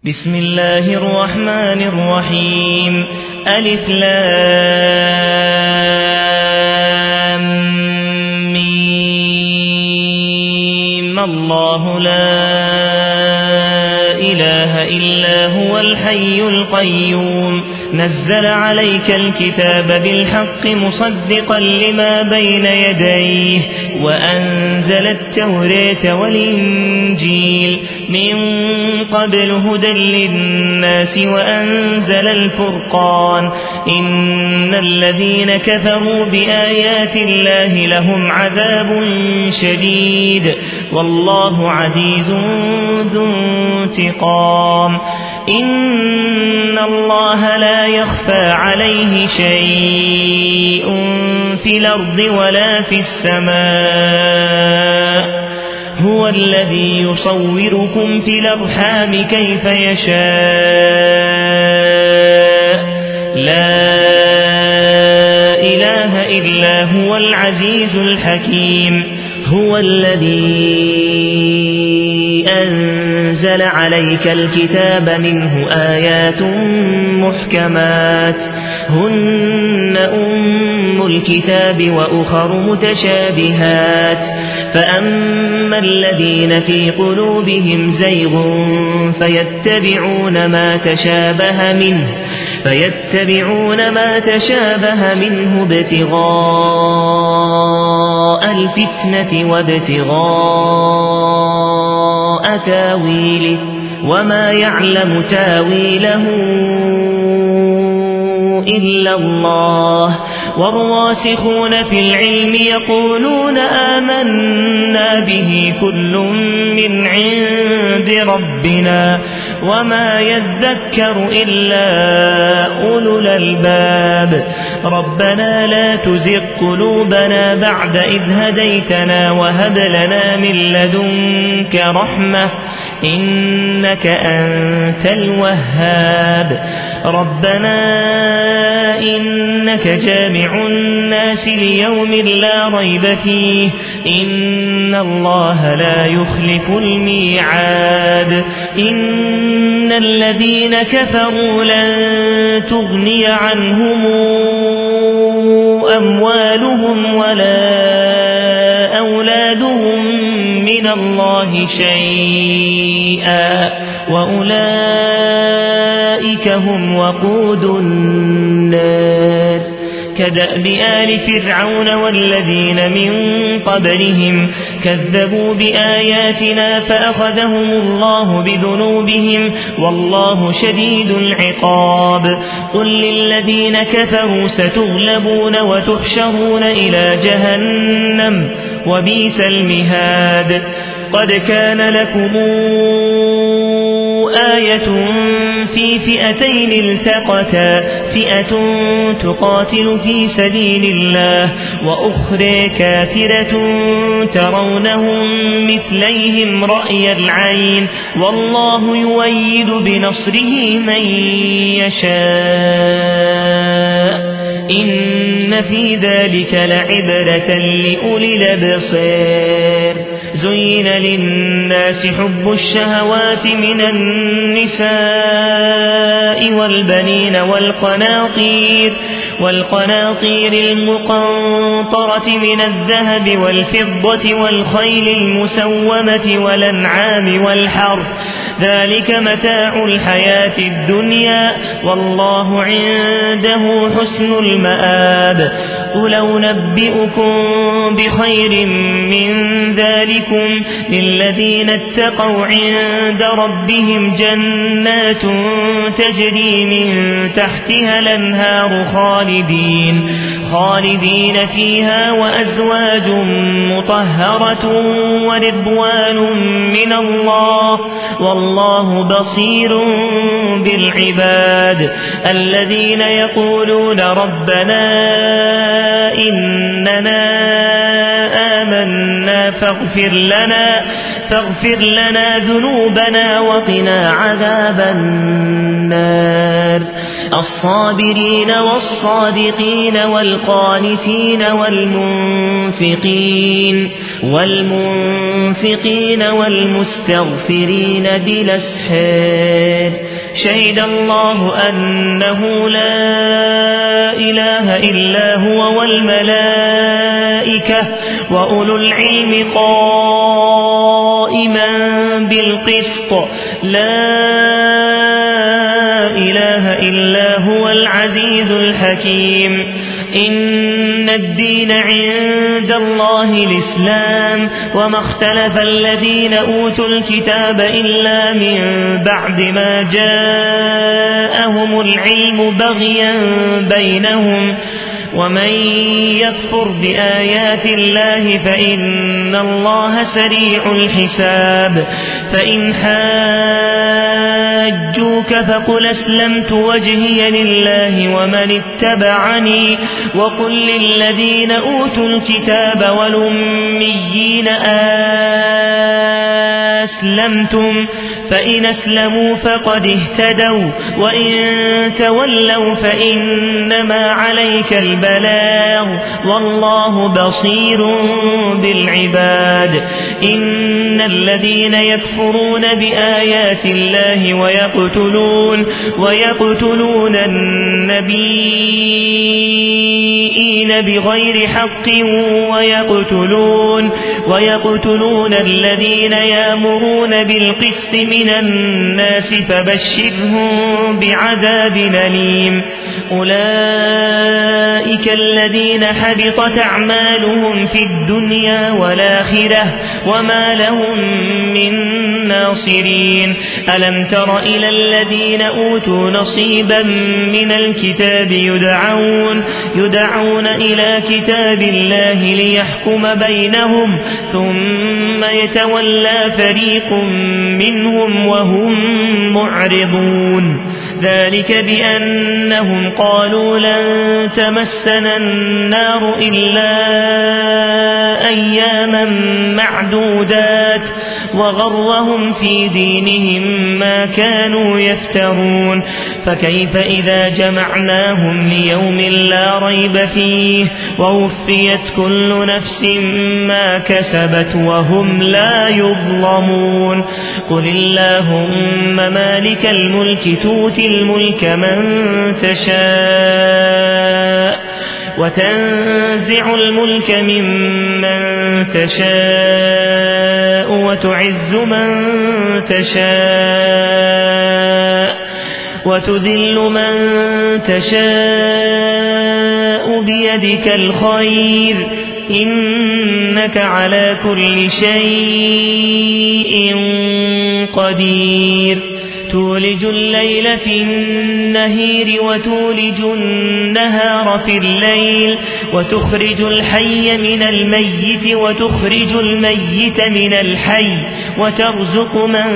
بسم الله الرحمن الرحيم ألف لام ميم الله لا إله إلا هو الحي القيوم نزل عليك الكتاب بالحق مصدقا لما بين يديه وأنزل التوراة والإنجيل من قبل هدى للناس وأنزل الفرقان إن الذين كفروا بآيات الله لهم عذاب شديد والله عزيز ذو انتقام إن الله لا يخفى عليه شيء في الأرض ولا في السماء هو الذي يصوركم في الأرحام كيف يشاء لا إله إلا هو العزيز الحكيم هو الذي أنزل عليك الكتاب منه آيات محكمات هن أم الكتاب وأخر متشابهات فأما الذين في قلوبهم زيغ فيتبعون ما تشابه منه ابتغاء الفتنة وابتغاء تاويله وما يعلم تاويله إلا الله والراسخون في العلم يقولون آمنا به كل من عند ربنا وما يذكر إلا أولو الألباب ربنا لا تزغ قلوبنا بعد إذ هديتنا وهب لنا من لدنك رحمة إنك أنت الوهاب ربنا إنك جامع الناس ليوم لا ريب فيه إن الله لا يخلف الميعاد إن الذين كفروا لن تغني عنهم أموالهم ولا أولادهم من الله شيئا وأولئك هم وقود النار كدأب آل فرعون والذين من قبلهم كذبوا بآياتنا فأخذهم الله بذنوبهم والله شديد العقاب قل للذين كفروا ستغلبون وتحشرون إلى جهنم وبئس المهاد قد كان لكم آية في فئتين التقتا فئة تقاتل في سبيل الله وأخرى كافرة ترونهم مثليهم رأي العين والله يؤيد بنصره من يشاء إن في ذلك لعبرة لأولي الأبصار زين للناس حب الشهوات من النساء والبنين والقناطير المقنطرة من الذهب والفضة والخيل المسومة والأنعام والحرث ذلك متاع الحياة الدنيا والله عنده حسن المآب قل أنبئكم بخير من ذلكم للذين اتقوا عند ربهم جنات تجري من تحتها الأنهار خالدين فيها وأزواج مطهرة ورضوان من الله والله بصير بالعباد الذين يقولون ربنا إننا آمنا فاغفر لنا ذنوبنا وقنا عذاب النار الصابرين والصادقين والقانتين والمنفقين والمستغفرين بالأسحار شهد الله أنه لا إله إلا هو والملائكة وأولو العلم قائما بالقسط لا إله إلا هو العزيز الحكيم إن الدين عند الله الإسلام وما اختلف الذين أوتوا الكتاب إلا من بعد ما جاءهم العلم بغيا بينهم ومن يكفر بآيات الله فإن الله سريع الحساب فإن حاجوك فقل أسلمت وجهي لله ومن اتبعني وقل للذين أوتوا الكتاب والأميين أسلمتم فإن أسلموا فقد اهتدوا وإن تولوا فإنما عليك البلاغ والله بصير بالعباد إن الذين يكفرون بآيات الله ويقتلون النبيين بغير حق ويقتلون الذين يأمرون بالقسط من الناس فبشرهم بعذاب أليم أولئك الذين حبطت أعمالهم في الدنيا والآخرة وما لهم من ناصرين ألم تر إلى الذين أوتوا نصيبا من الكتاب يدعون إلى كتاب الله ليحكم بينهم ثم يتولى فريق منهم وهم معرضون ذلك بأنهم قالوا لن تمسنا النار إلا أياما معدودات وغرهم في دينهم ما كانوا يفترون فكيف إذا جمعناهم ليوم لا ريب فيه ووفيت كل نفس ما كسبت وهم لا يظلمون قل اللهم مالك الملك تؤتي الملك من تشاء وتنزع الملك ممن تشاء وتعز من تشاء وتذل من تشاء بيدك الخير إنك على كل شيء قدير تولج الليل في النهار وتولج النهار في الليل وتخرج الحي من الميت وتخرج الميت من الحي وترزق من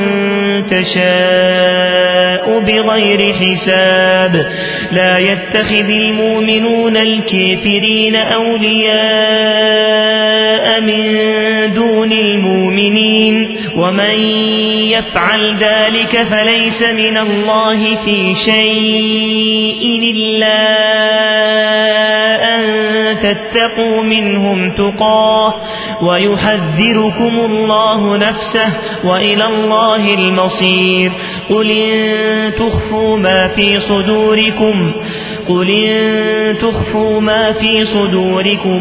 تشاء بغير حساب لا يتخذ المؤمنون الكافرين أولياء من دون المؤمنين ومن يفعل ذلك فليس من الله في شيء إلا أن تتقوا منهم تقاه ويحذركم الله نفسه وإلى الله المصير قل إن تخفوا ما في صدوركم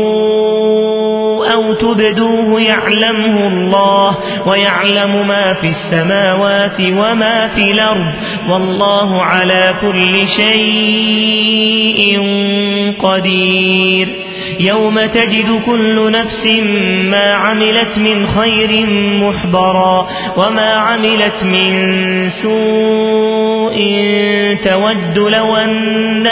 أو تبدوه يعلمه الله ويعلم ما في السماوات وما في الأرض والله على كل شيء قدير يوم تجد كل نفس ما عملت من خير محضرا وما عملت من سوء تود لو أن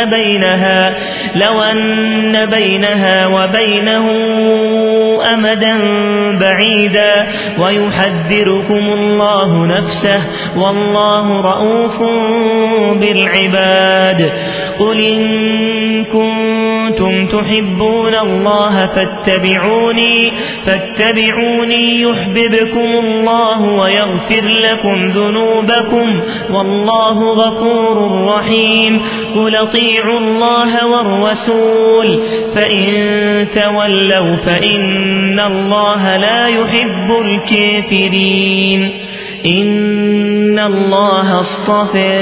بينها وبينه أمدا بعيدا ويحذركم الله نفسه والله رؤوف بالعباد قل إن كنتم تحبون الله فاتبعوني يحببكم الله ويغفر لكم ذنوبكم والله غفور رحيم قل اطيعوا الله والرسول فإن تولوا فإن الله لا يحب الكافرين إن الله اصطفى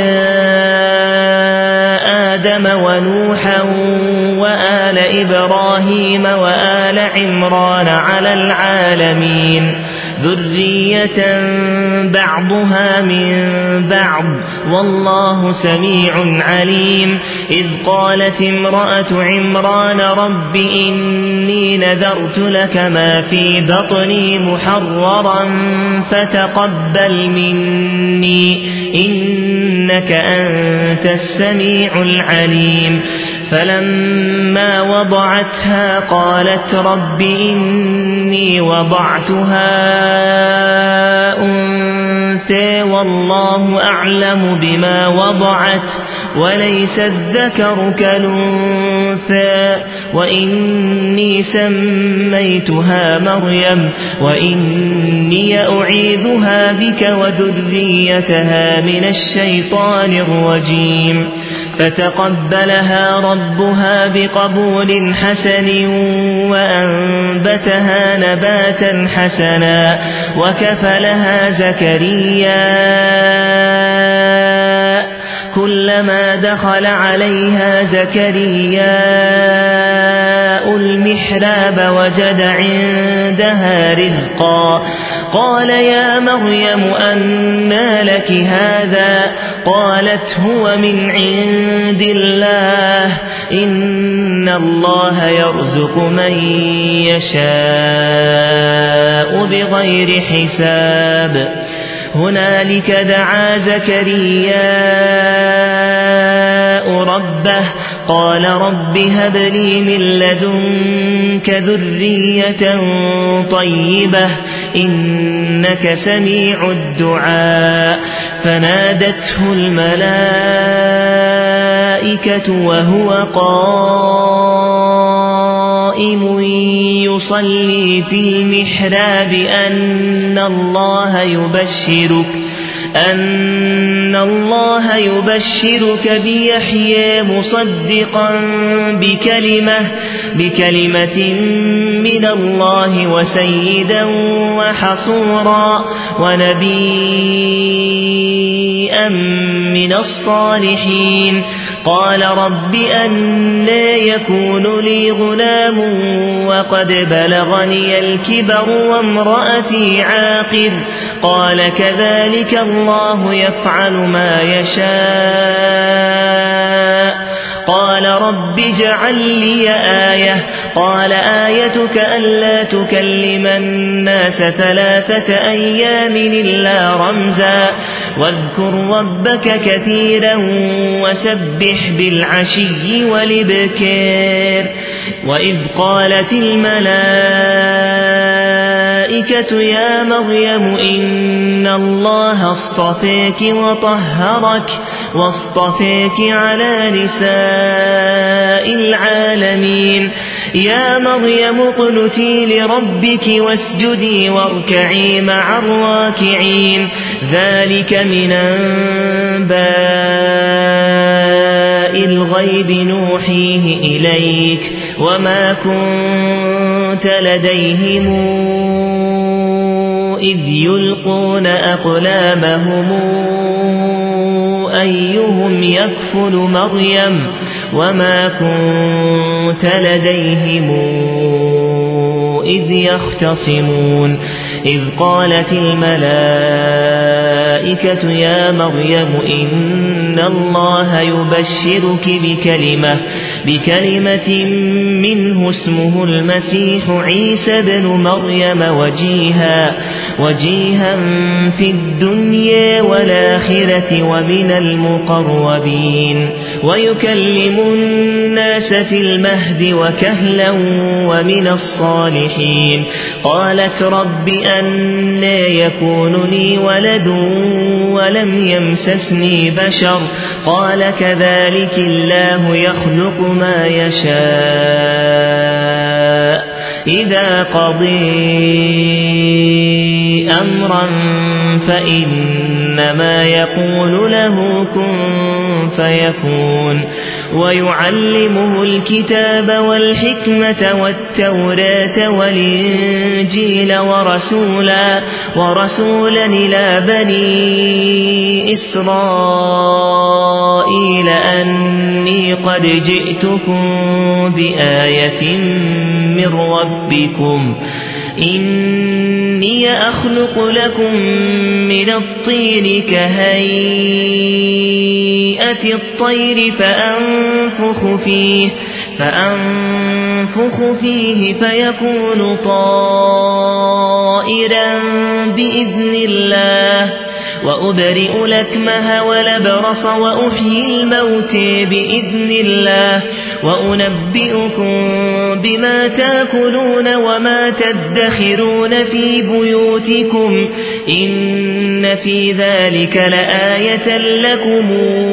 آدم ونوحا وآل إبراهيم وآل عمران على العالمين ذرية بعضها من بعض والله سميع عليم إذ قالت امرأة عمران رب إني نذرت لك ما في بطني محررا فتقبل مني إنك أنت السميع العليم فلما وضعتها قالت رب إني وضعتها أنثى والله أعلم بما وضعت وليس الذكر كالأنثى وإني سميتها مريم وإني أعيذها بك وذريتها من الشيطان الرجيم فتقبلها ربها بقبول حسن وأنبتها نباتا حسنا وكفلها زكريا كلما دخل عليها زكريا المحراب وجد عندها رزقا قال يا مريم أنى لك هذا قالت هو من عند الله إن الله يرزق من يشاء بغير حساب هنالك دعا زكريا ربه قال رب هب لي من لدنك ذرية طيبة إنك سميع الدعاء فنادته الملائكة وهو قائم يصلي في المحراب أن الله يبشرك بيحيى مصدقا بكلمة من الله وسيدا وحصورا ونبيا من الصالحين قال رب أنى يكون لي غلام وقد بلغني الكبر وامرأتي عاقر قال كذلك الله يفعل ما يشاء قال رب اجعل لي آية قال آيتك ألا تكلم الناس 3 أيام إلا رمزا واذكر ربك كثيرا وسبح بالعشي والإبكار وإذ قالت الملائكة يا مريم إن الله اصطفاك وطهرك واصطفاك على نساء العالمين يا مريم اقنتي لربك واسجدي واركعي مع الراكعين ذلك من أنباء الغيب نوحيه إليك وما كنت لديهم إذ يلقون أقلامهم أيهم يكفل مريم وما كنت لديهم إذ يختصمون إذ قالت الملائكة يا مريم إن الله يبشرك بكلمة منه اسمه المسيح عيسى بن مريم وجيها في الدنيا والآخرة ومن المقربين ويكلم الناس في المهد وكهلا ومن الصالحين قالت رب أنى يكون لي ولد ولم يمسسني بشر قال كذلك الله يخلق ما يشاء إذا قضي أمرا فإنما يقول له كن فيكون ويعلمه الكتاب والحكمة والتوراة والإنجيل ورسولا إلى بني إسرائيل أني قد جئتكم بآية من ربكم إني أخلق لكم من الطين كهيئة الطير فأنفخ فيه فيكون طائرا بإذن الله وأبرئ الأكمه والأبرص وأحيي الموت بإذن الله وأنبئكم بما تأكلون وما تدخرون في بيوتكم إن في ذلك لآية لكم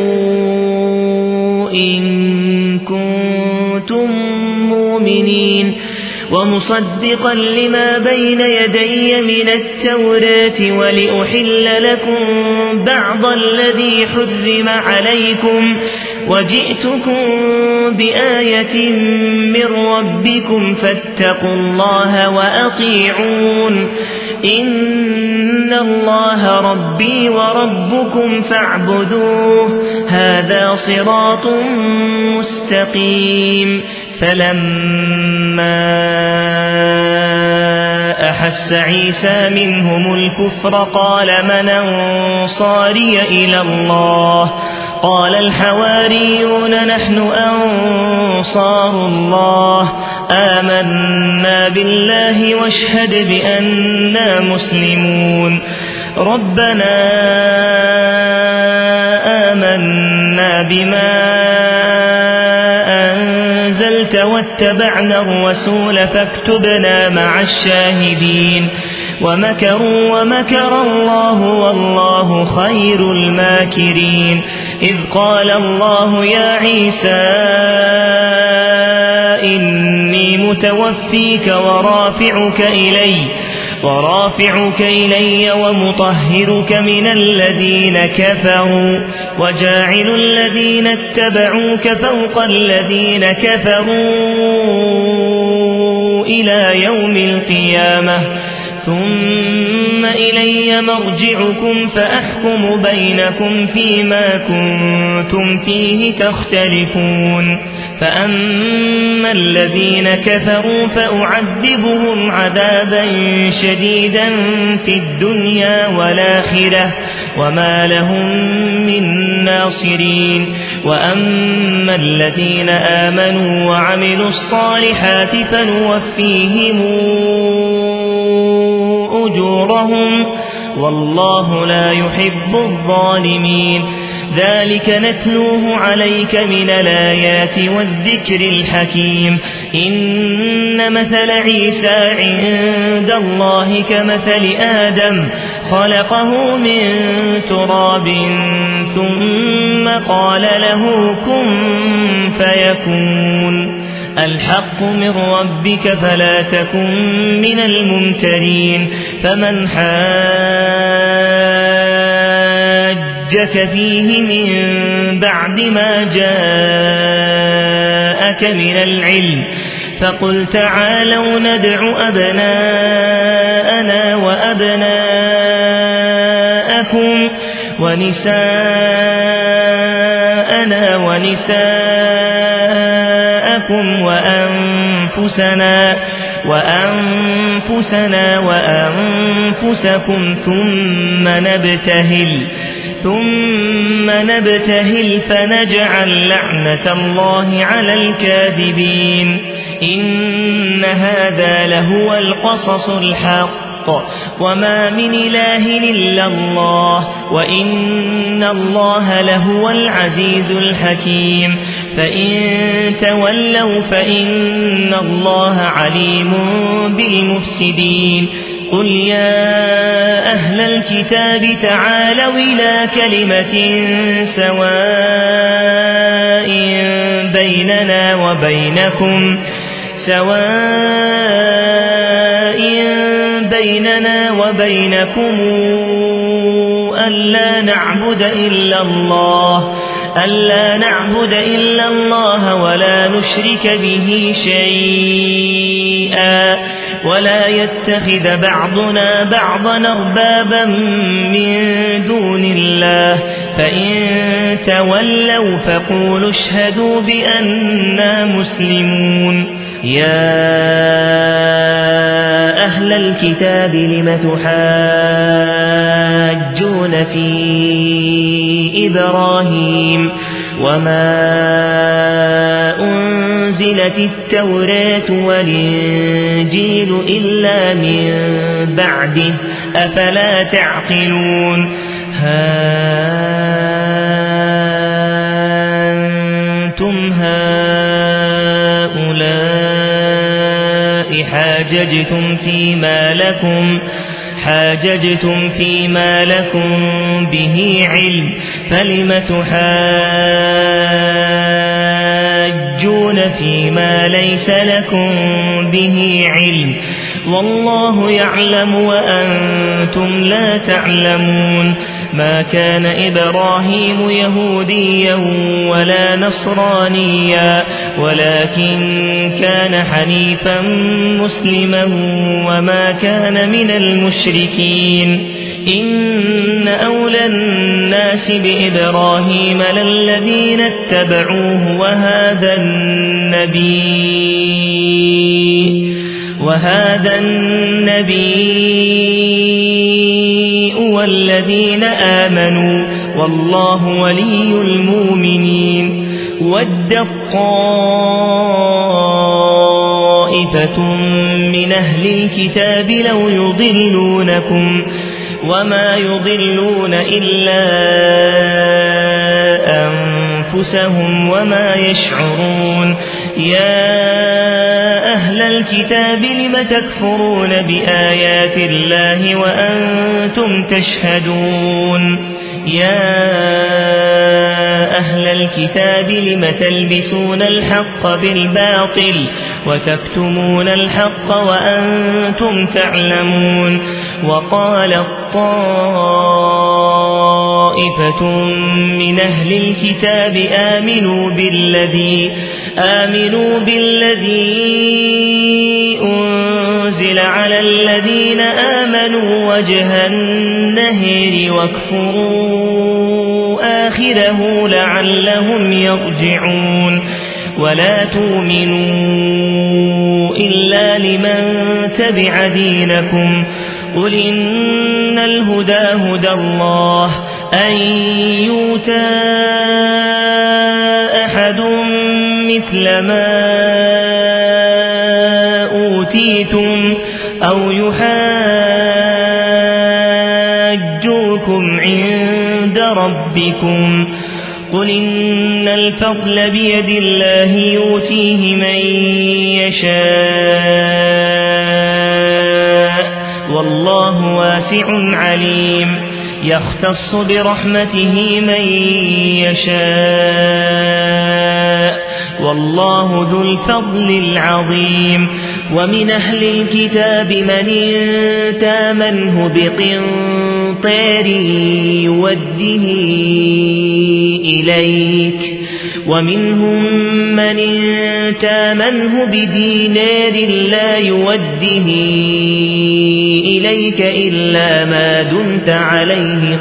إن كنتم مؤمنين ومصدقا لما بين يدي من التوراة ولأحل لكم بعض الذي حرم عليكم وجئتكم بآية من ربكم فاتقوا الله وأطيعون إن الله ربي وربكم فاعبدوه هذا صراط مستقيم فلما أحس عيسى منهم الكفر قال من أنصاري إلى الله قال الحواريون نحن أنصار الله آمنا بالله واشهد بأننا مسلمون ربنا آمنا بما أنزلت واتبعنا الرسول فاكتبنا مع الشاهدين ومكروا ومكر الله والله خير الماكرين إذ قال الله يا عيسى إني متوفيك ورافعك إلي ومطهرك من الذين كفروا وجاعل الذين اتبعوك فوق الذين كفروا إلى يوم القيامة ثم إلي مرجعكم فأحكم بينكم فيما كنتم فيه تختلفون فأما الذين كفروا فأعذبهم عذابا شديدا في الدنيا والآخرة وما لهم من ناصرين وأما الذين آمنوا وعملوا الصالحات فنوفيهم أجورهم والله لا يحب الظالمين ذلك نتلوه عليك من الآيات والذكر الحكيم إن مثل عيسى عند الله كمثل آدم خلقه من تراب ثم قال له كن فيكون الحق من ربك فلا تكن من الممترين فمن حاجك فيه من بعد ما جاءك من العلم فقل تعالوا ندع أبناءنا وأبناءكم ونساءنا ونساءكم وأنفسنا وأنفسكم ثم نبتهل فنجعل لعنة الله على الكاذبين إن هذا لهو القصص الحق وما من إله إلا الله وإن الله لهو العزيز الحكيم فإن تولوا فإن الله عليم بالمفسدين قل يا أهل الكتاب تعالوا إلى كلمة سواء بيننا وبينكم ألا نعبد إلا الله ولا نشرك به شيئا ولا يتخذ بعضنا بعضا أربابا من دون الله فإن تولوا فقولوا اشهدوا بأننا مسلمون. يا أهل الكتاب لم تحاجون في إبراهيم وما أنزلت التوراة والإنجيل إلا من بعده أفلا تعقلون. أنتم هؤلاء حاججتم فيما لكم به علم فلم تحاجون فيما ليس لكم به علم والله يعلم وأنتم لا تعلمون. ما كان إبراهيم يهوديا ولا نصرانيا ولكن كان حنيفا مسلما وما كان من المشركين. إن أولى الناس بإبراهيم للذين اتبعوه وهذا النبي والذين آمنوا والله ولي المؤمنين. ودت طائفة من أهل الكتاب لو يضلونكم وما يضلون إلا أنفسهم وما يشعرون. يا أهل الكتاب لم تكفرون بآيات الله وأنتم تشهدون. يا أهل الكتاب لم تلبسون الحق بالباطل وتكتمون الحق وأنتم تعلمون. وقالت طائفة من أهل الكتاب آمنوا بالذي أنزل على الذين آمنوا وجه النهر واكفروا آخره لعلهم يرجعون. ولا تؤمنوا إلا لمن تبع دينكم قل إن الهدى هدى الله أن يؤتى أحد مثل ما أوتيتم أو يحاجوكم عند ربكم قل إن الفضل بيد الله يؤتيه من يشاء والله واسع عليم. يختص برحمته من يشاء والله ذو الفضل العظيم. ومن أهل الكتاب من تامنه بقنطار يوده إليك ومنهم من تامنه بدينار لا يوده إليك إلا ما دمت عليه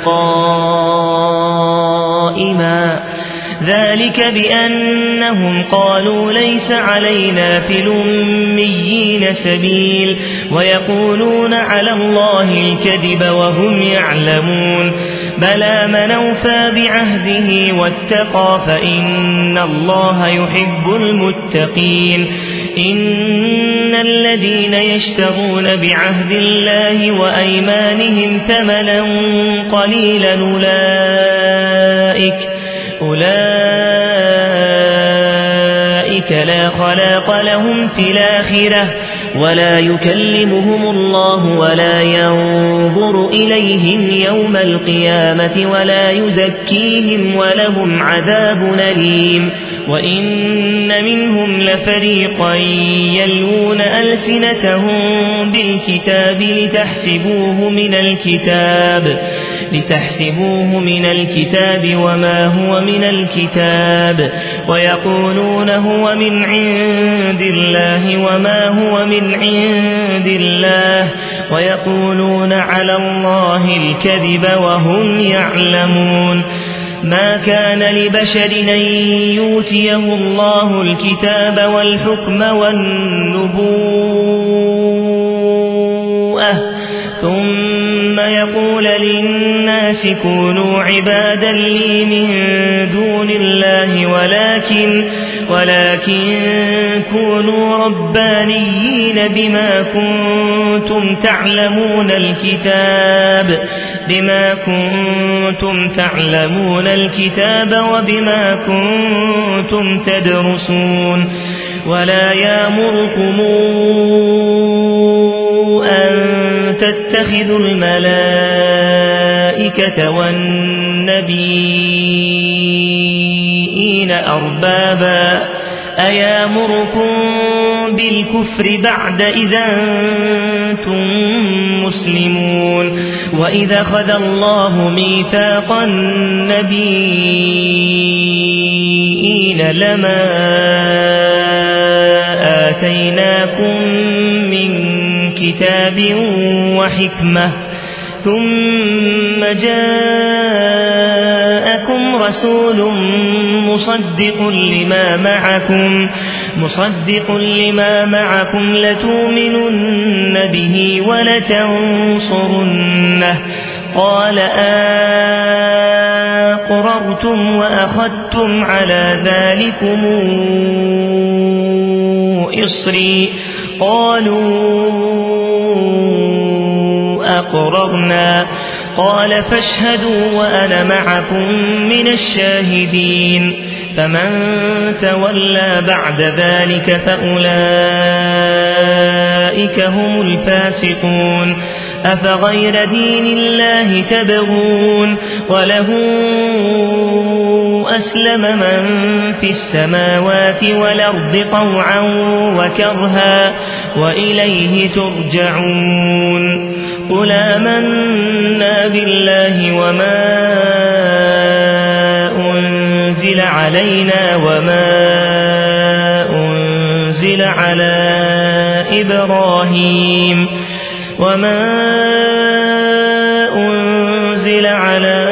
قائما ذلك بأنهم قالوا ليس علينا في الأميين سبيل ويقولون على الله الكذب وهم يعلمون. بلى من أوفى بعهده واتقى فإن الله يحب المتقين. إن الذين يشترون بعهد الله وأيمانهم ثمنا قليلا أولئك لا خلاق لهم في الآخرة ولا يكلمهم الله ولا ينظر إليهم يوم القيامة ولا يزكيهم ولهم عذاب أليم وإن منهم لفريقا يلوون ألسنتهم بالكتاب لتحسبوه من الكتاب وما هو من الكتاب ويقولون هو من عند الله وما هو من عند الله ويقولون على الله الكذب وهم يعلمون ما كان لبشر أن يؤتيه الله الكتاب والحكم والنبوءة ثم يقول للناس كونوا عبادا لي من دون الله ولكن كونوا ربانيين بما كنتم تعلمون الكتاب وبما كنتم تدرسون ولا يأمركم أن تتخذوا الملائكة والنبيين أربابا أيامركم بالكفر بعد إذا أنتم مسلمون وإذا أخذ الله ميثاق النبيين لما آتيناكم من كتاب وحكمة ثم جاءكم رسول مصدق لما معكم لتؤمنن به ولتنصرنه قال أقررتم وأخذتم على ذلكم إصري قالوا أقررنا قال فاشهدوا وأنا معكم من الشاهدين فمن تولى بعد ذلك فأولئك هم الفاسقون أفغير دين الله تبغون وله أسلم من في السماوات والأرض طوعا وكرها وإليه ترجعون قل آمنا بالله وما أنزل علينا وما أنزل على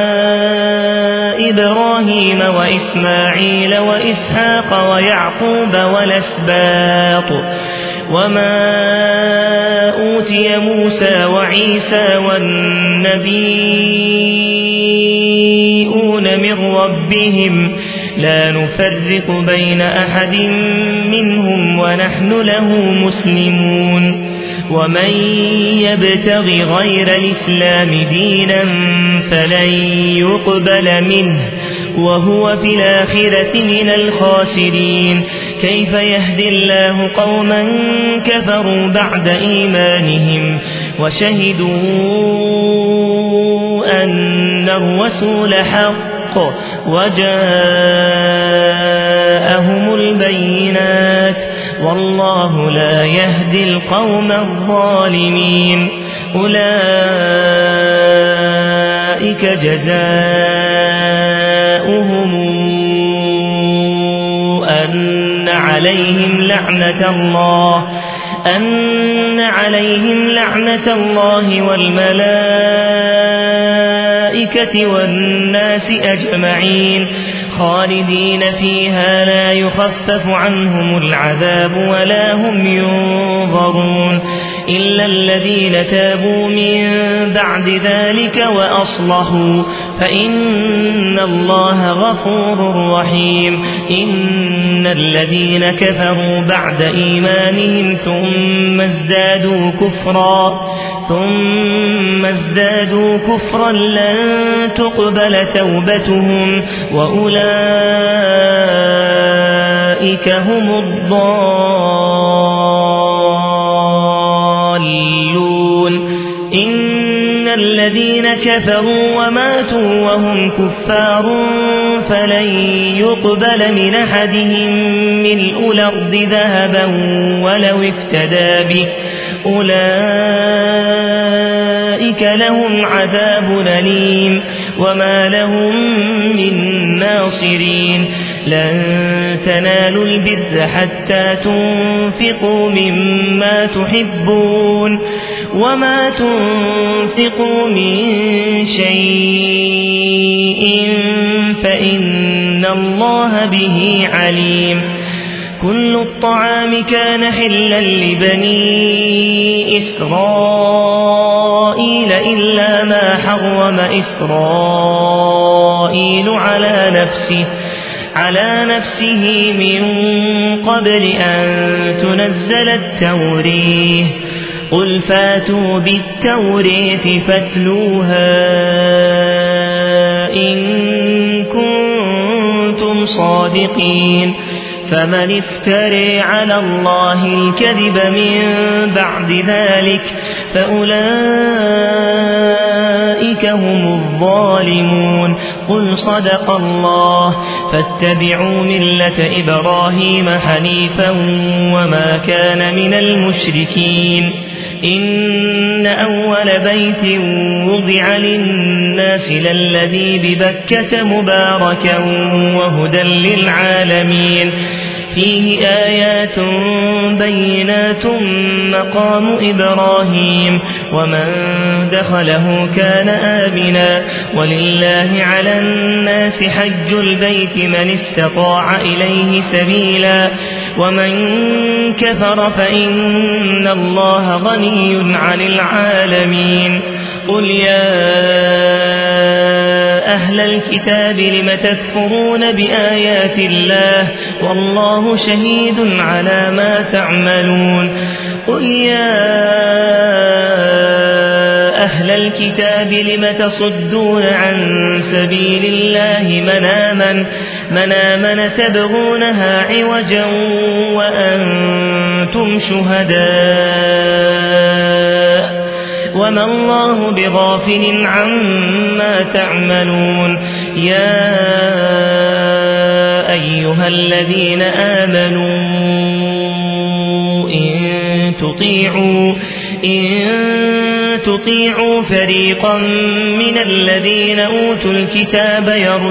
إبراهيم وإسماعيل وإسحاق ويعقوب والأسباط وما أوتي موسى وعيسى والنبيون من ربهم لا نفرق بين أحد منهم ونحن له مسلمون ومن يبتغ غير الإسلام دينا فلن يقبل منه وهو في الآخرة من الخاسرين كيف يهدي الله قوما كفروا بعد إيمانهم وشهدوا أن الرسول حق وجاءهم البينات والله لا يهدي القوم الظالمين أولئك جزاؤهم أن عليهم لعنة الله والملائكة والناس أجمعين خالدين فيها لا يخفف عنهم العذاب ولا هم ينظرون إلا الذين تابوا من بعد ذلك وأصلحوا فإن الله غفور رحيم إن الذين كفروا بعد إيمانهم ثم ازدادوا كفرا لن تقبل توبتهم وأولئك هم الضالون الذين كفروا وماتوا وهم كفار فلن يقبل من أحدهم ملء الأرض ذهبا ولو افتدى به أولئك لهم عذاب أليم وما لهم من ناصرين لن تنالوا البر حتى تنفقوا مما تحبون وما تنفقوا من شيء فإن الله به عليم كل الطعام كان حلا لبني إسرائيل إلا ما حرم إسرائيل على نفسه من قبل أن تنزل التوريه قل فاتوا بالتورية فاتلوها إن كنتم صادقين فمن افتري على الله الكذب من بعد ذلك فأولئك هم الظالمون قل صدق الله فاتبعوا ملة إبراهيم حنيفا وما كان من المشركين إن أول بيت وضع للناس للذي ببكة مباركا وهدى للعالمين فيه آيات بينات مقام إبراهيم ومن دخله كان آمنا ولله على الناس حج البيت من استطاع إليه سبيلا ومن كفر فإن الله غني عن العالمين قل يا أهل الكتاب لم تكفرون بآيات الله والله شهيد على ما تعملون قل يا أهل الكتاب لم تصدون عن سبيل الله من آمن تبغونها عوجا وأنتم شهداء وما الله بغافل عما تعملون يا أيها الذين آمنوا إن تطيعوا فريقا من الذين أوتوا الكتاب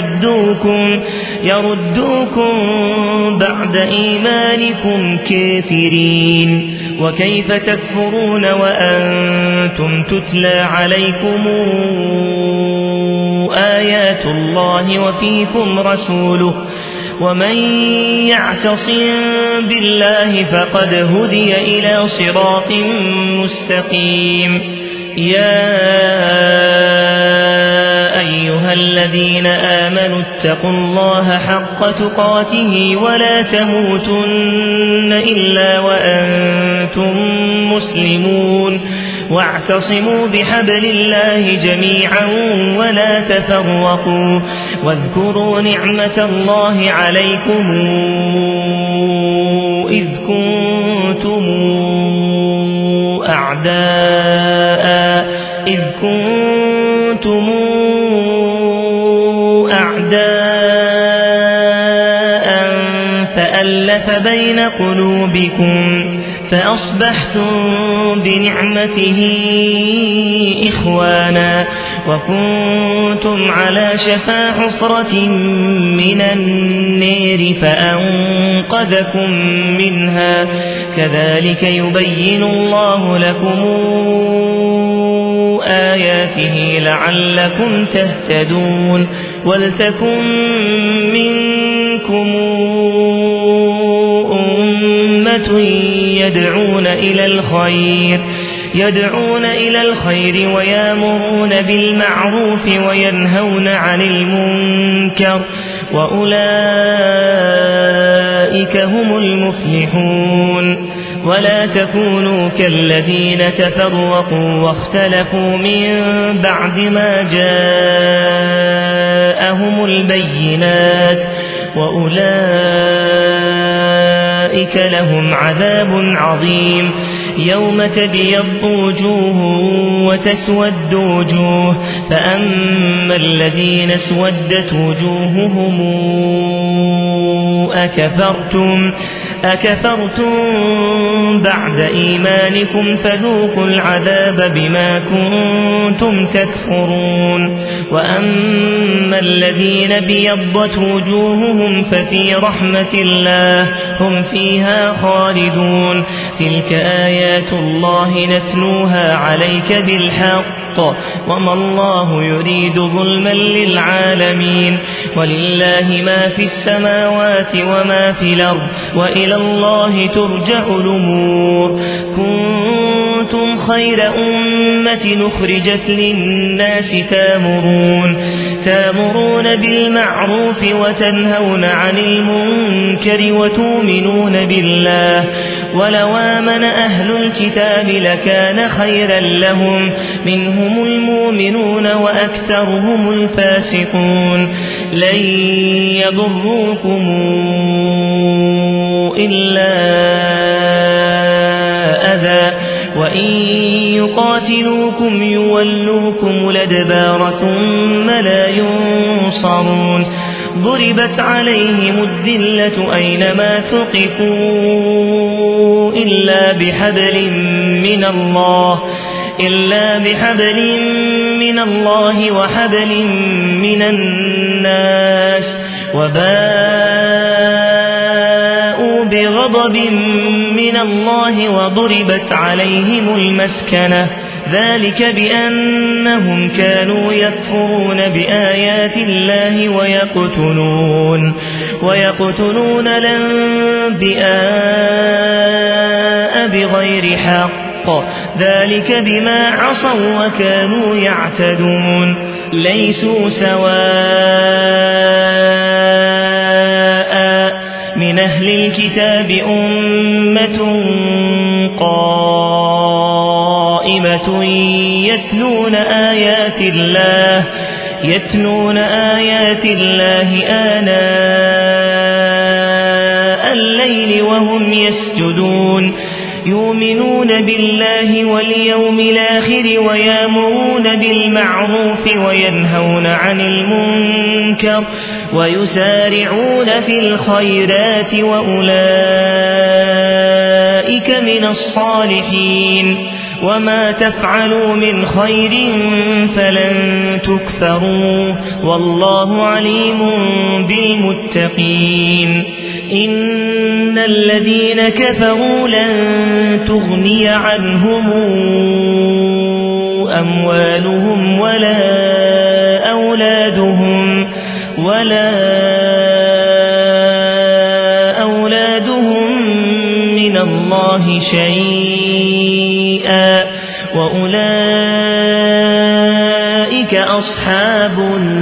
يردوكم بعد إيمانكم كافرين وكيف تكفرون وأنتم تتلى عليكم آيات الله وفيكم رسوله ومن يعتصم بالله فقد هدي إلى صراط مستقيم يا أيها الذين آمنوا اتقوا الله حق تقاته ولا تموتن إلا وأنتم مسلمون واعتصموا بحبل الله جميعا ولا تفرقوا واذكروا نعمة الله عليكم إذ كنتم أعداء فألف بين قلوبكم فأصبحتم بنعمته إخوانا وكنتم على شفا حفرة من النار فأنقذكم منها كذلك يبين الله لكم آياته لعلكم تهتدون ولتكن منكم أمة يدعون إلى الخير ويامرون بالمعروف وينهون عن المنكر وأولئك هم المفلحون ولا تكونوا كالذين تفرقوا واختلفوا من بعد ما جاءهم البينات وأولئك لهم عذاب عظيم يوم تبيض وجوه وتسود وجوه فأما الذين اسودت وجوههم أكفرتم بعد إيمانكم فذوقوا العذاب بما كنتم تكفرون وأما الذين بيضت وجوههم ففي رحمة الله هم فيها خالدون تلك آيات الله نتلوها عليك بالحق وما الله يريد ظلما للعالمين ولله ما في السماوات وما في الأرض وإلى الله ترجع الأمور كنتم خير أمة نخرجت للناس تامرون بالمعروف وتنهون عن المنكر وتؤمنون بالله ولو آمن أهل الكتاب لكان خيرا لهم منهم المؤمنون وأكثرهم الفاسقون لن يضروكم إلا أذى وإن يقاتلوكم يولوكم الأدبار ثم لا ينصرون ضربت عليهم الذلة أينما ثقفوا إلا بحبل من الله وحبل من الناس وباءوا بغضب من الله وضربت عليهم المسكنة ذلك بأنهم كانوا يكفرون بآيات الله ويقتلون الأنبياء بغير حق ذلك بما عصوا وكانوا يعتدون ليسوا سواء من أهل الكتاب أمة قائمة يتلون آيات الله آناء الليل وهم يسجدون يؤمنون بالله واليوم الآخر ويأمرون بالمعروف وينهون عن المنكر ويسارعون في الخيرات وأولئك من الصالحين وما تفعلوا من خير فلن تكفروا والله عليم بالمتقين إن الذين كفروا لن تغني عنهم أموالهم ولا أولادهم من الله شيئا وأولئك أصحاب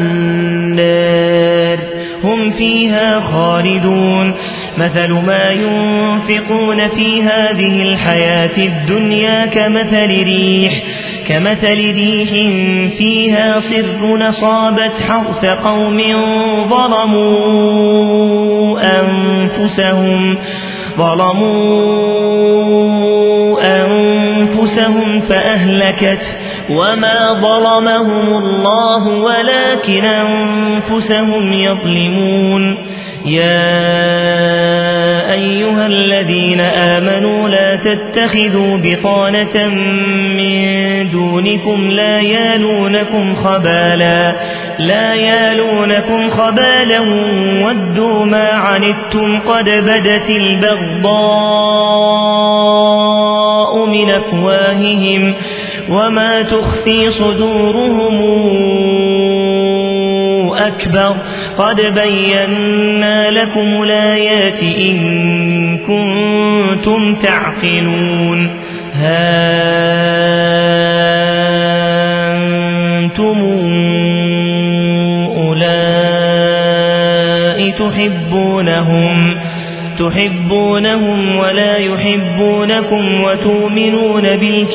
النار هم فيها خالدون مثل ما ينفقون في هذه الحياة الدنيا كمثل ريح فيها صر أصابت حرث قوم ظلموا أنفسهم فأهلكت وما ظلمهم الله ولكن أنفسهم يظلمون يا أيها الذين آمنوا لا تتخذوا بطانة من دونكم لا يالونكم خبالا ودوا ما عنتم قد بدت البغضاء من أفواههم وما تخفي صدورهم أكبر قد بينا لكم الآيات إن كنتم تعقلون ها أنتم أولئك تحبونهم ولا يحبونكم وتؤمنون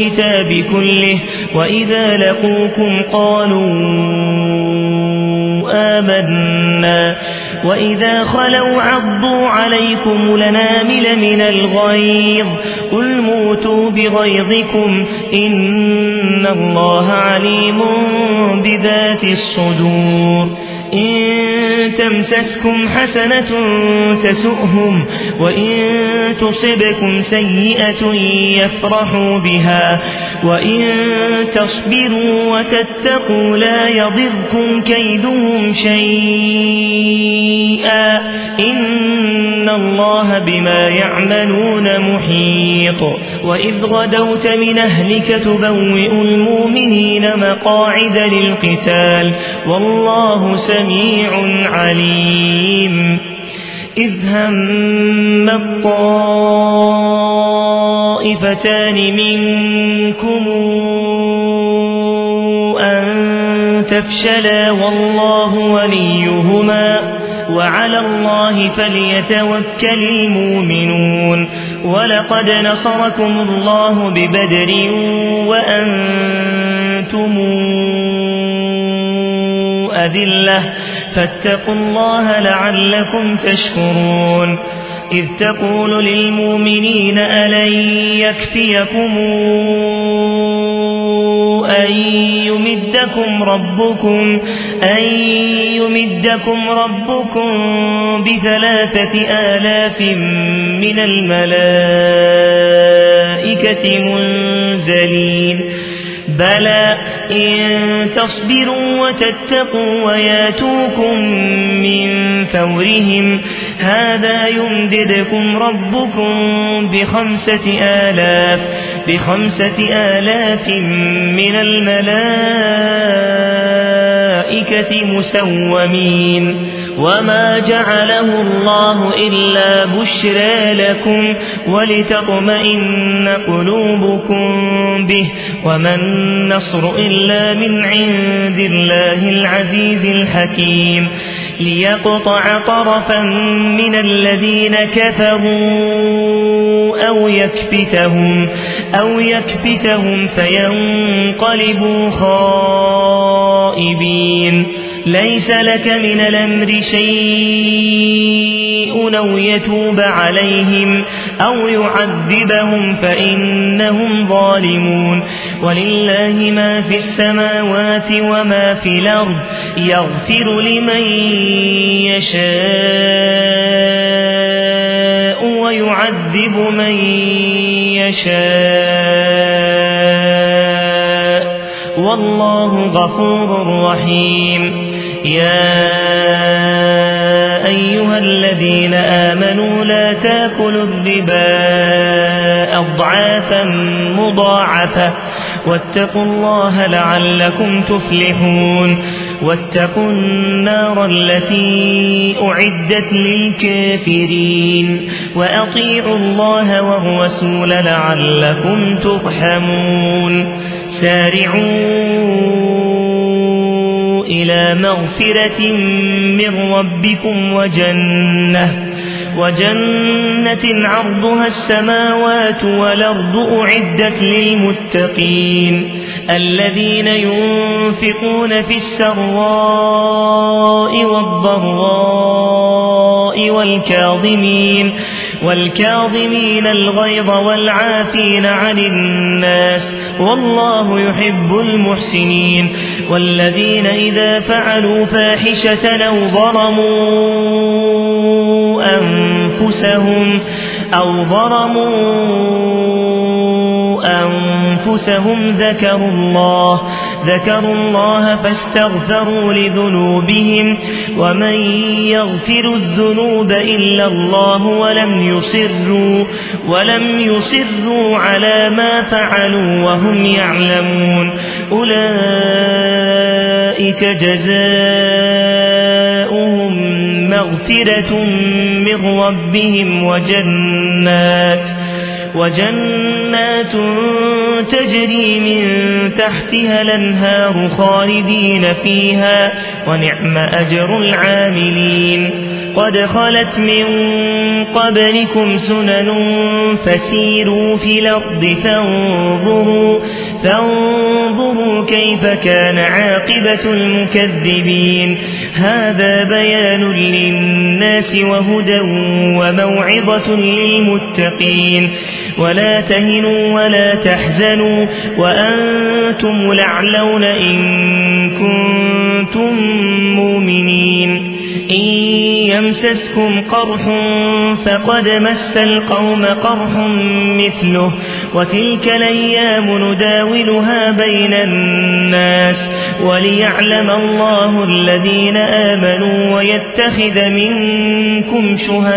بالكتاب كله وإذا لقوكم قالوا آمنا وإذا خلوا عضوا عليكم الأنامل من الغيظ قل موتوا بغيظكم إن الله عليم بذات الصدور إن تمسسكم حسنة تسؤهم وإن تصبكم سيئة يفرحوا بها وإن تصبروا وتتقوا لا يضركم كيدهم شيئا إن الله بما يعملون محيط وإذ غدوت من أهلك تبوئ المؤمنين مقاعد للقتال والله سميع عليم إذ هم الطائفتان منكم أن تفشلا والله وليهما وعلى الله فليتوكل المؤمنون ولقد نصركم الله ببدر وأنتم أذلة فاتقوا الله لعلكم تشكرون إذ تقول للمؤمنين ألن يكفيكم أن يمدكم ربكم ب3,000 من الملائكة منزلين بلى إن تصبروا وتتقوا وياتوكم من فورهم هذا يمددكم ربكم ب5,000 من الملائكة مسومين وما جعله الله إلا بشرى لكم ولتطمئن قلوبكم به وما النصر إلا من عند الله العزيز الحكيم ليقطع طرفا من الذين كفروا أو يكبتهم فينقلبوا خائبين ليس لك من الأمر شيء أو يتوب عليهم أو يعذبهم فإنهم ظالمون ولله ما في السماوات وما في الأرض يغفر لمن يشاء ويعذب من يشاء والله غفور رحيم يا أيها الذين آمنوا لا تاكلوا الربا أضعافا مضاعفة واتقوا الله لعلكم تفلحون واتقوا النار التي أعدت للكافرين وأطيعوا الله والرسول لعلكم ترحمون سارعوا إلى مغفرة من ربكم وجنة عرضها السماوات والأرض أعدت للمتقين الذين ينفقون في السراء والضراء والكاظمين الغيظ والعافين عن الناس والله يحب المحسنين والذين إذا فعلوا فاحشة أو ظلموا أنفسهم ذكروا الله فاستغفروا لذنوبهم ومن يغفر الذنوب إلا الله ولم يصروا على ما فعلوا وهم يعلمون أولئك جزاؤهم مغفرة من ربهم وجنات تجري من تحتها الأنهار خالدين فيها ونعم أجر العاملين قد خلت من قبلكم سنن فسيروا في الأرض فانظروا كيف كان عاقبة المكذبين هذا بيان للناس وهدى وموعظة للمتقين ولا تهنوا ولا تحزنوا وأنتم الأعلون إن كنتم مؤمنين إن يمسسكم قرح فقد مس القوم قرح مثله وتلك الأيام نداولها بين الناس وليعلم الله الذين آمنوا ويتخذ منكم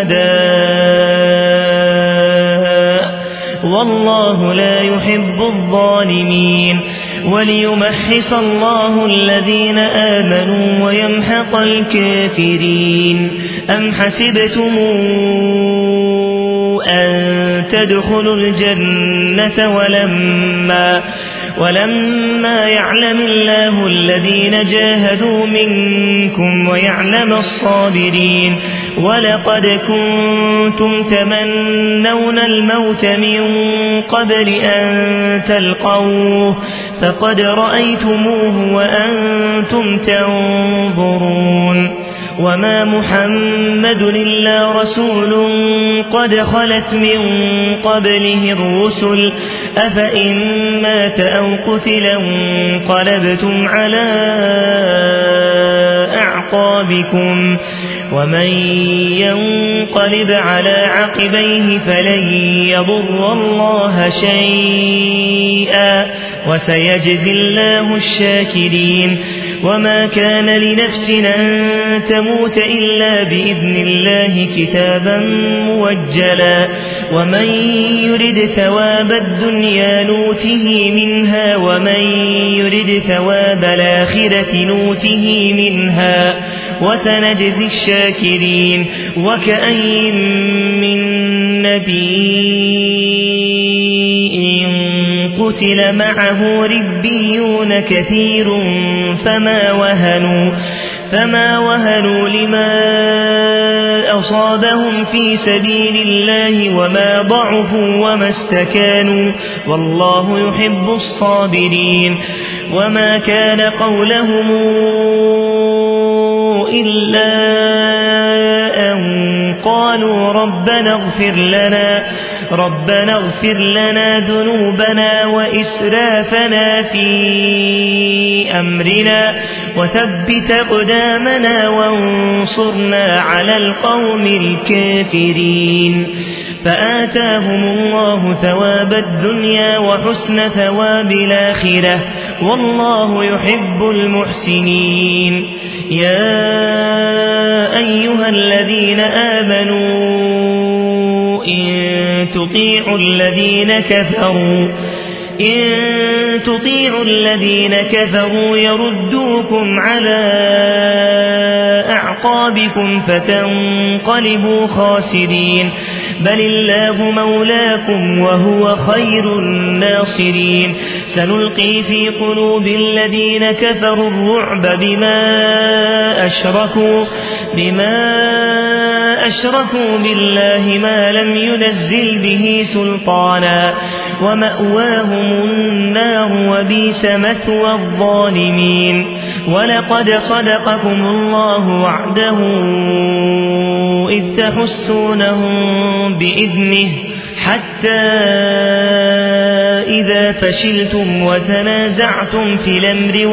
شهداء والله لا يحب الظالمين وليمحص الله الذين آمنوا ويمحق الكافرين أم حسبتم أن تدخلوا الجنة ولما يعلم الله الذين جاهدوا منكم ويعلم الصابرين ولقد كنتم تمنون الموت من قبل أن تلقوه فقد رأيتموه وأنتم تنظرون وما محمد إلا رسول قد خلت من قبله الرسل أفإن مات أو قتلا انقلبتم على أعقابكم ومن ينقلب على عقبيه فلن يضر الله شيئا وسيجزي الله الشاكرين وما كان لنفس أن تموت إلا بإذن الله كتابا موجلا ومن يرد ثواب الدنيا نوته منها ومن يرد ثواب الآخرة نوته منها وسنجزي الشاكرين وكأي من نبي قتل معه ربيون كثير فما وهنوا لما أصابهم في سبيل الله وما ضعفوا وما استكانوا والله يحب الصابرين وما كان قولهم إلا أن قالوا ربنا اغفر لنا ذنوبنا وإسرافنا في أمرنا وثبت أقدامنا وانصرنا على القوم الكافرين فآتاهم الله ثواب الدنيا وحسن ثواب الآخرة والله يحب المحسنين يا أيها الذين آمنوا إن تطيعوا الذين كفروا يردوكم على أعقابكم فتنقلبوا خاسرين بل الله مولاكم وهو خير الناصرين سنلقي في قلوب الذين كفروا الرعب بما أشركوا بالله ما لم ينزل به سلطانا ومأواهم النار وبئس مثوى الظالمين ولقد صدقكم الله وعده إذ تحسونهم بإذنه حتى إذا فشلتم وتنازعتم في الأمر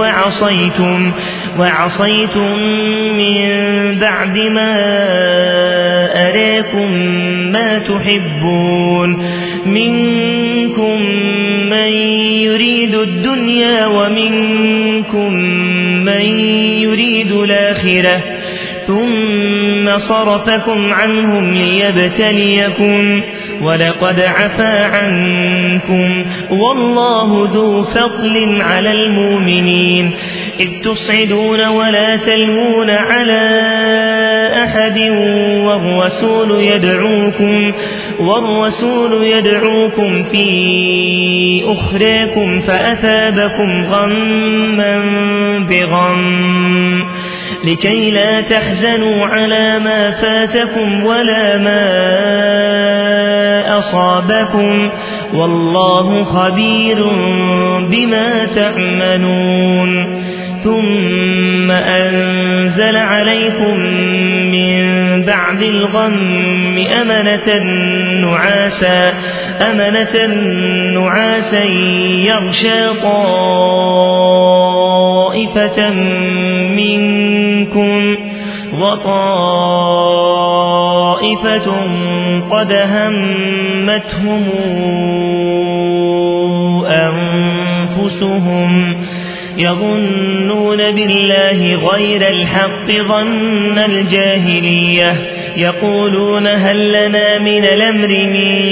وعصيتم من بعد ما أراكم ما تحبون منكم من يريد الدنيا ومنكم من يريد الآخرة ثم صرفكم عنهم ليبتليكم ولقد عفا عنكم والله ذو فضل على المؤمنين إذ تصعدون ولا تلوون على أحد والرسول يدعوكم في أخراكم فأثابكم غما بغم لكي لا تحزنوا على ما فاتكم ولا ما أصابكم والله خبير بما تعملون ثم أنزل عليكم من بعد الغم أمنة نعاسا يغشى طائفة منكم وطائفة قد همتهم أنفسهم يظنون بالله غير الحق ظن الجاهلية يقولون هل لنا من الأمر من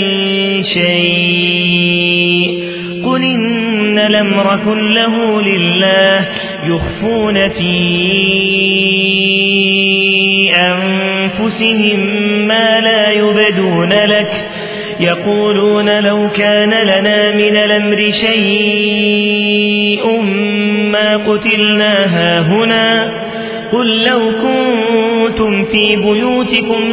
شيء قل إن الأمر كله لله يخفون في أنفسهم ما لا يبدون لك يقولون لو كان لنا من الأمر شيء ما قتلنا هاهنا قل لو كنتم في بيوتكم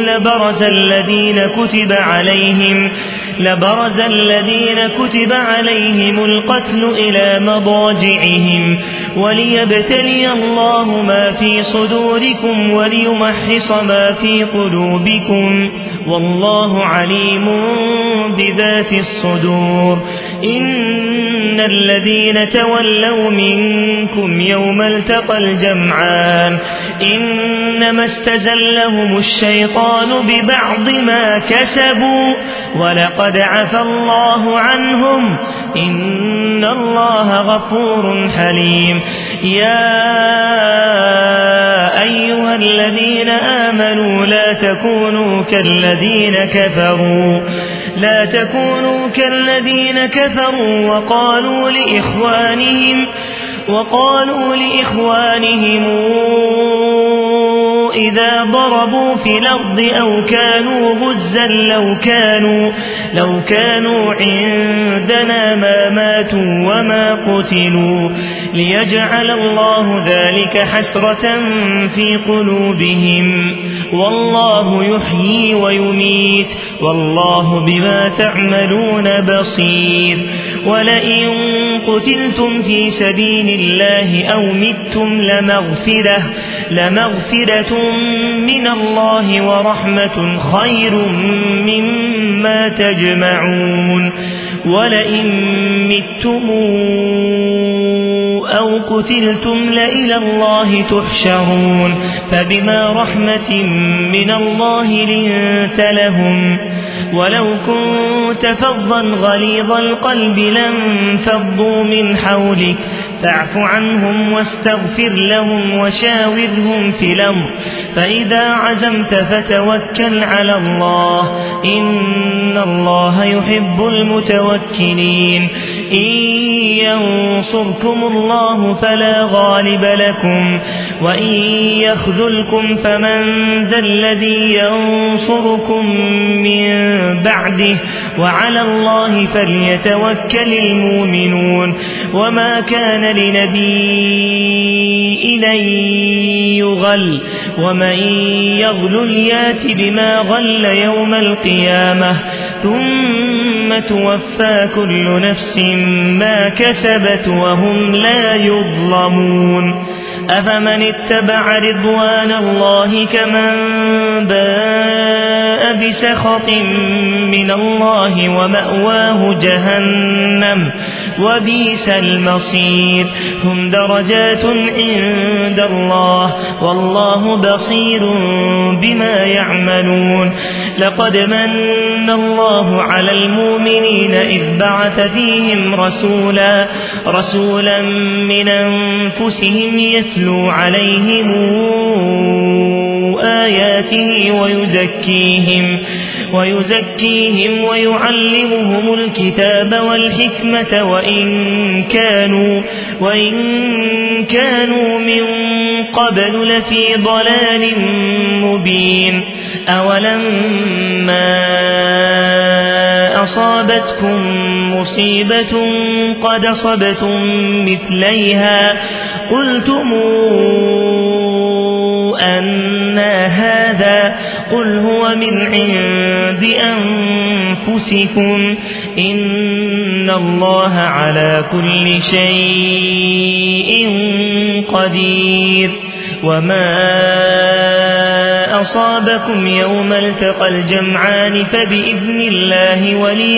لبرز الذين كتب عليهم القتل إلى مضاجعهم وليبتلي الله ما في صدوركم وليمحص ما في قلوبكم والله عليم بذات الصدور إن الذين تولوا منكم يوم التقى الجمعان إنما استزلهم الشيطان ببعض ما كسبوا ولقد عفى الله عنهم إن الله غفور حليم يا أيها الذين آمنوا لا تكونوا كالذين كفروا وقالوا لإخوانهم إذا ضربوا في الأرض أو كانوا غزا لو كانوا عندنا ما ماتوا وما قتلوا ليجعل الله ذلك حسرة في قلوبهم والله يحيي ويميت والله بما تعملون بصير ولئن قتلتم في سبيل الله أو متم لمغفرة من الله ورحمة خير مما تجمعون ولئن متم أو قتلتم لإلى الله تحشرون فبما رحمة من الله لنت لهم ولو كنت فظا غليظ القلب لانفضوا من حولك فاعف عنهم واستغفر لهم وشاورهم في الأمر فإذا عزمت فتوكل على الله إن الله يحب المتوكلين إن ينصركم الله فلا غالب لكم وإن يخذلكم فمن ذا الذي ينصركم من بعده وعلى الله فليتوكل المؤمنون وما كان لنبي أن يغل ومن يغل يات بما غل يوم القيامة ثم توفى كل نفس ما كسبت وهم لا يظلمون أفمن اتبع رضوان الله كمن باء بسخط من الله ومأواه جهنم وبئس المصير هم درجات عند الله والله بصير بما يعملون لقد من الله على المؤمنين إذ بعث فيهم رسولا من أنفسهم يتلو عليهم آياته ويزكيهم ويعلمهم الكتاب والحكمة وإن كانوا من قبل لفي ضلال مبين أولما أصابتكم مصيبة قد أصبتم مثليها قلتم أن هذا قل هو من عند أنفسكم إن الله على كل شيء قدير وما أصابكم يوم التقى الجمعان فبإذن الله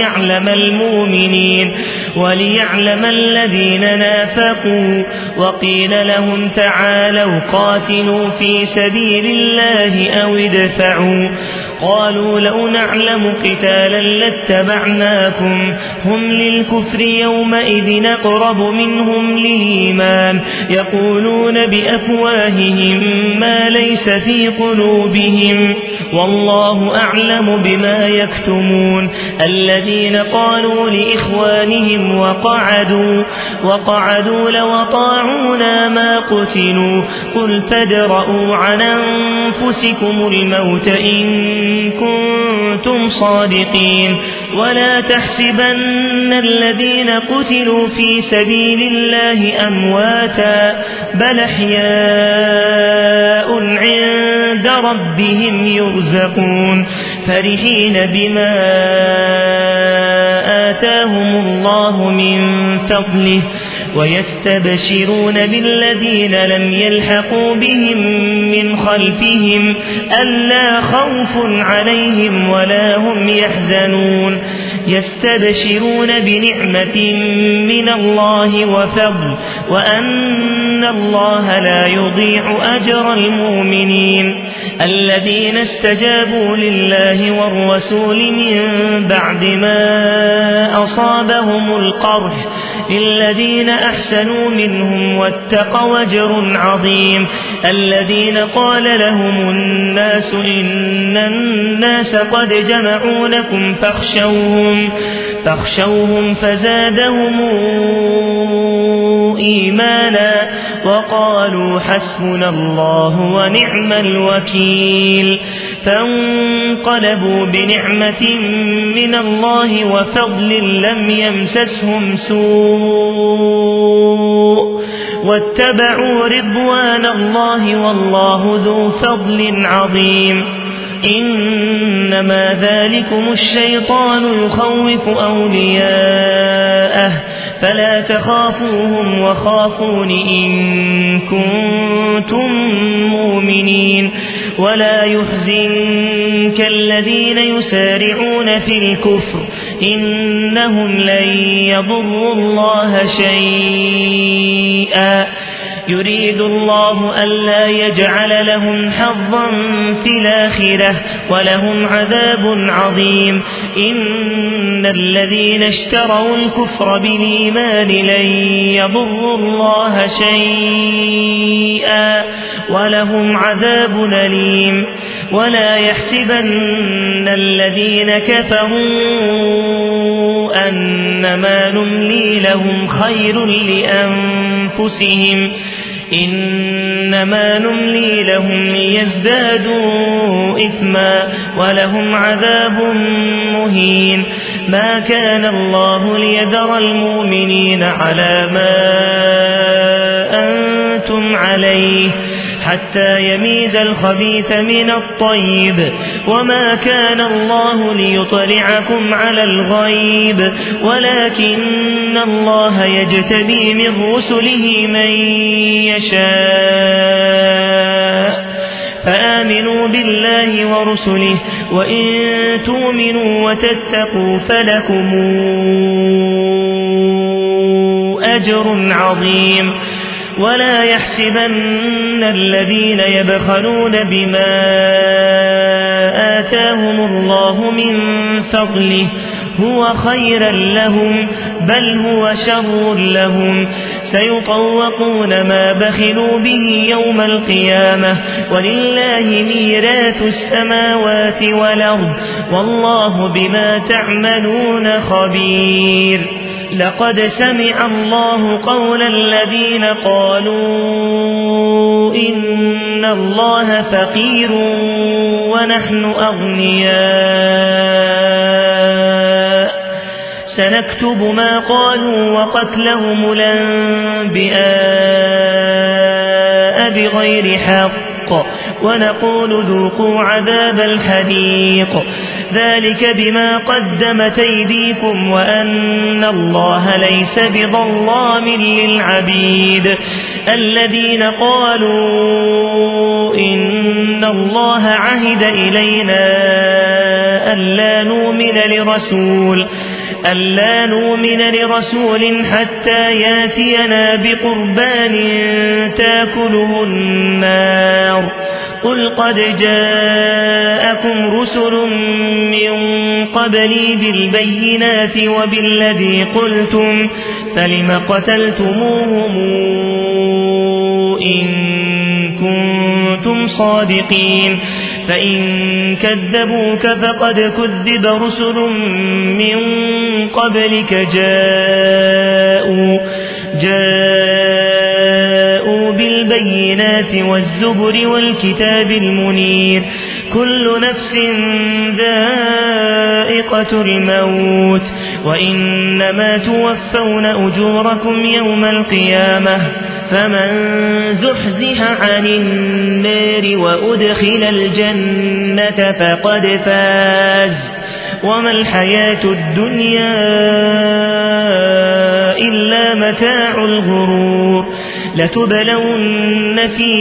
وليعلم الذين نافقوا وقيل لهم تعالوا قاتلوا في سبيل الله أو ادفعوا قالوا لو نعلم قتالا لاتبعناكم هم للكفر يومئذ أقرب منهم للإيمان يقولون بأفواههم ما ليس في قلوبهم والله أعلم بما يكتمون الذين قالوا لإخوانهم وقعدوا لو أطاعونا ما قتلوا قل فادرءوا عن أنفسكم الموت إن كنتم صادقين ولا تحسبن الذين قتلوا في سبيل الله أمواتا بل أحياء عند ربهم يرزقون فرحين بما آتاهم الله من فضله ويستبشرون بالذين لم يلحقوا بهم من خلفهم ألا خوف عليهم ولا هم يحزنون يستبشرون بنعمة من الله وفضل وأن الله لا يضيع أجر المؤمنين الذين استجابوا لله والرسول من بعد ما أصابهم القرح للذين أحسنوا منهم واتقوا أجر عظيم الذين قال لهم الناس إن الناس قد جمعوا لكم فاخشوهم فزادهم إيمانا وقالوا حسبنا الله ونعم الوكيل فانقلبوا بنعمة من الله وفضل لم يمسسهم سوء واتبعوا رضوان الله والله ذو فضل عظيم إنما ذلكم الشيطان يخوف أولياءه فلا تخافوهم وخافون إن كنتم مؤمنين ولا يحزنك الذين يسارعون في الكفر إنهم لن يضروا الله شيئا يريد الله ألا يجعل لهم حظا في الآخرة ولهم عذاب عظيم إن الذين اشتروا الكفر بالإيمان لن يضروا الله شيئا ولهم عذاب أليم ولا يحسبن الذين كفروا أنما نملي لهم خير لأنفسهم إنما نملي لهم ليزدادوا إثما ولهم عذاب مهين ما كان الله ليذر المؤمنين على ما أنتم عليه حتى يميز الخبيث من الطيب وما كان الله ليطلعكم على الغيب ولكن الله يجتبي من رسله من يشاء فآمنوا بالله ورسله وإن تؤمنوا وتتقوا فلكم أجر عظيم ولا يحسبن الذين يبخلون بما آتاهم الله من فضله هو خيرا لهم بل هو شر لهم سيطوقون ما بخلوا به يوم القيامة ولله ميراث السماوات والأرض والله بما تعملون خبير لقد سمع الله قول الذين قالوا إن الله فقير ونحن أغنياء سنكتب ما قالوا وقتلهم الأنبياء بغير حق ونقول ذوقوا عذاب الحريق ذلك بما قدمت أيديكم وأن الله ليس بظلام للعبيد الذين قالوا إن الله عهد إلينا ألا نؤمن لرسول حتى ياتينا بقربان تاكله النار قل قد جاءكم رسل من قبلي بالبينات وبالذي قلتم فلم قتلتموهم إن كنتم صادقين فإن كذبوك فقد كذب رسل من قبلك جاءوا بالبينات والزبر والكتاب المنير كل نفس ذائقة الموت وإنما توفون أجوركم يوم القيامة فمن زحزح عن النار وأدخل الجنة فقد فاز وما الحياة الدنيا إلا متاع الغرور لتبلون في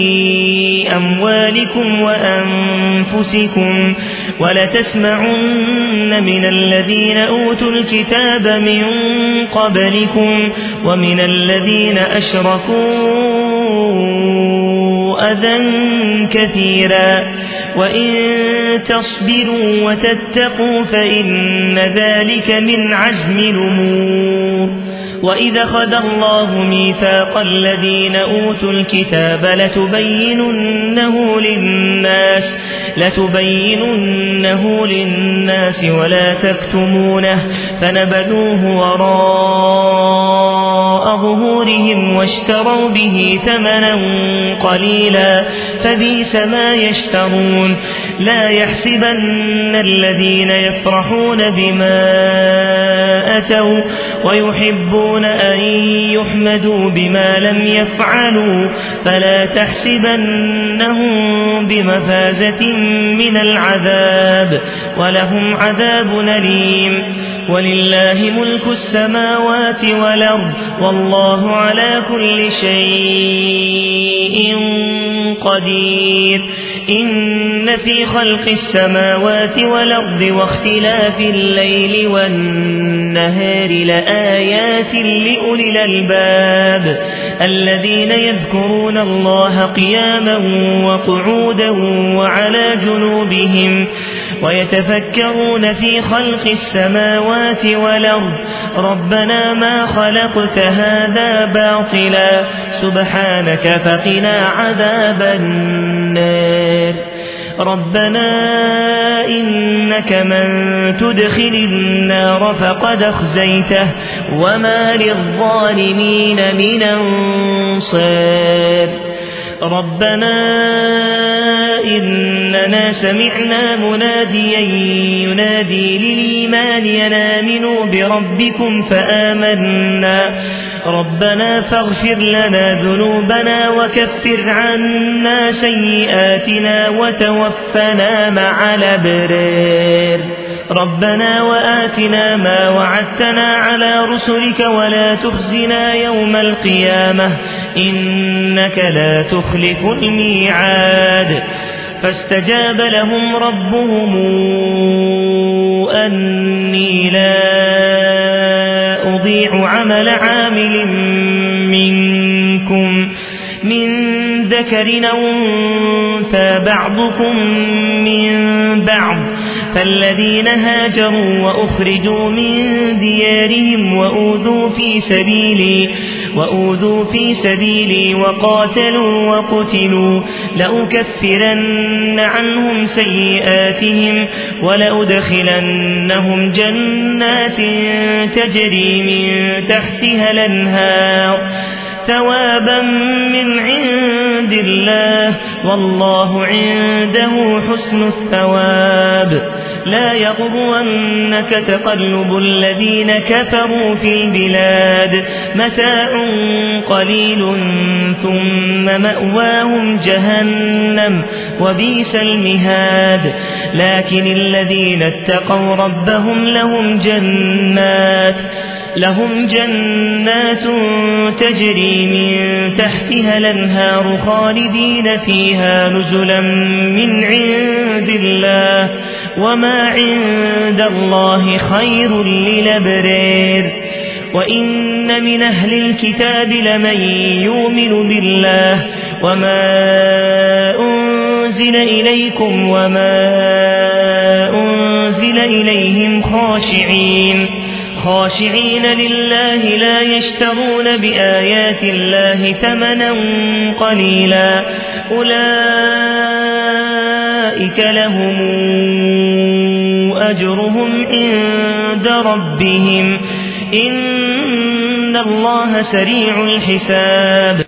أموالكم وأنفسكم ولتسمعن من الذين أوتوا الكتاب من قبلكم ومن الذين أشركوا أذى كثيرا وإن تصبروا وتتقوا فإن ذلك من عزم الأمور وإذا أخذ الله ميثاق الذين أوتوا الكتاب لتبيننه للناس ولا تكتمونه فنبذوه وراء ظهورهم واشتروا به ثمنا قليلا فبئس ما يشترون لا يحسبن الذين يفرحون بما أتوا ويحبون أن يحمدوا بما لم يفعلوا فلا تحسبنهم بمفازة من العذاب ولهم عذاب أليم ولله ملك السماوات والأرض والله على كل شيء قدير إن في خلق السماوات والأرض واختلاف الليل والنهار لآيات لأولي الألباب الذين يذكرون الله قياما وقعودا وعلى جنوبهم ويتفكرون في خلق السماوات والأرض ربنا ما خلقت هذا باطلا سبحانك فقنا عذاب النار ربنا إنك من تدخل النار فقد أخزيته وما للظالمين من أنصار ربنا إننا سمعنا مناديا ينادي للإيمان أن آمنوا بربكم فآمنا ربنا فاغفر لنا ذنوبنا وكفر عنا سيئاتنا وتوفنا مع الأبرار ربنا وآتنا ما وعدتنا على رسلك ولا تخزنا يوم القيامة إنك لا تخلف الميعاد فاستجاب لهم ربهم أني لا أضيع عمل عامل منكم من ذكر أو أنثى بعضكم من بعض فالذين هاجروا وأخرجوا من ديارهم وأوذوا في سبيلي وقاتلوا وقتلوا لأكفرن عنهم سيئاتهم ولأدخلنهم جنات تجري من تحتها الأنهار ثوابا من عند الله والله عنده حسن الثواب لا يغرنك تقلب الذين كفروا في البلاد متاع قليل ثم مأواهم جهنم وبئس المهاد لكن الذين اتقوا ربهم لهم جنات تجري من تحتها الأنهار خالدين فيها نزلا من عند الله وما عند الله خير للأبرار وإن من أهل الكتاب لمن يؤمن بالله وما أنزل إليكم وما أنزل إليهم خاشعين لله لا يشترون بآيات الله ثمنا قليلا أولئك لهم أجرهم عند ربهم إن الله سريع الحساب